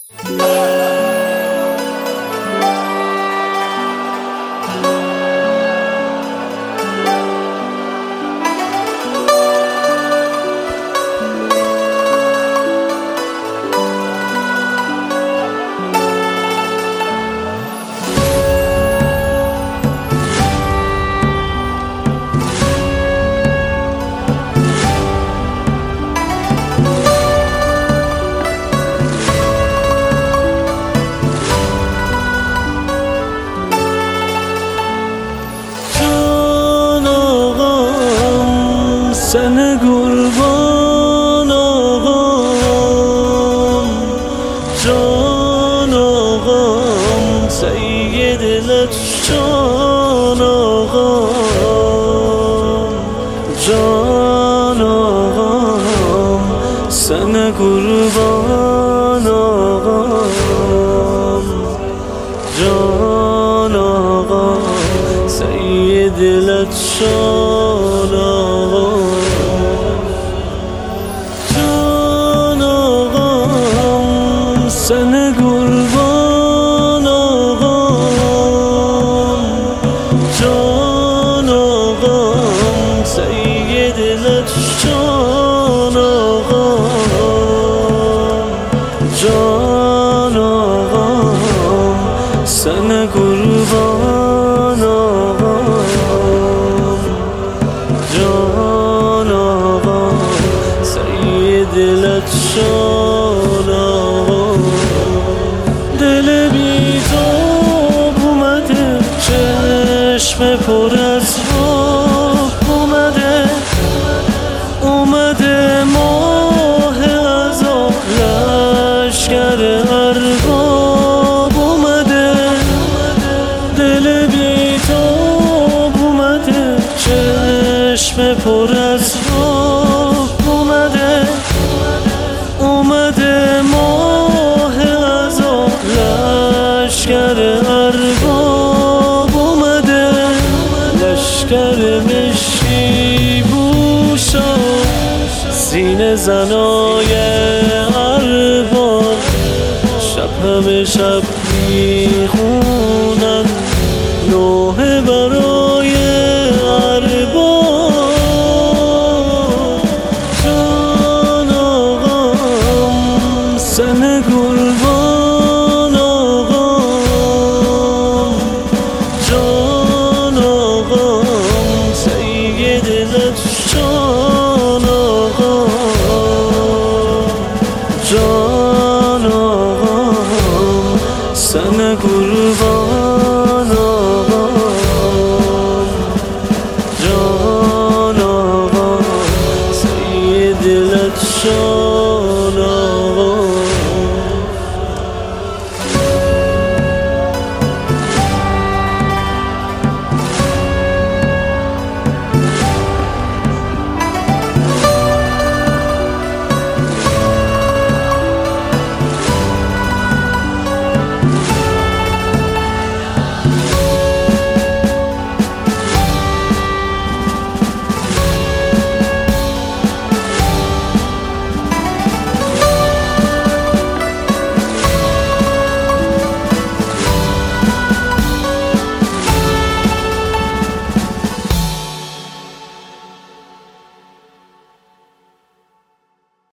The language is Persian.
سن قربان آقام، جان آقام، سید لطشان آقام، جان آقام، سن قربان آقام، جان آقام، سید لطشان آقام، سن قربان آقام، جان آقام، سید لطشان آقام، جان آقام، سن قربان آقام، جان آقام، سید لطشان آقام. دل بی‌تاب اومده، چشم پر از راه اومده ماه عذاب، لشکر ارباب اومده. دل بی‌تاب اومده، چشم پر از راه اومده ماه عذاب، لشکر ارباب اومده. لشکر مشکی بوشا، سینه زنای ارباب، شب همه شب میخونن نوحه برای ارباب. جان آقام، سن قربان آقام، جان آقام، سید لطشان آقام، جان آقام، سن قربان آقام، جان آقام، سید لطشان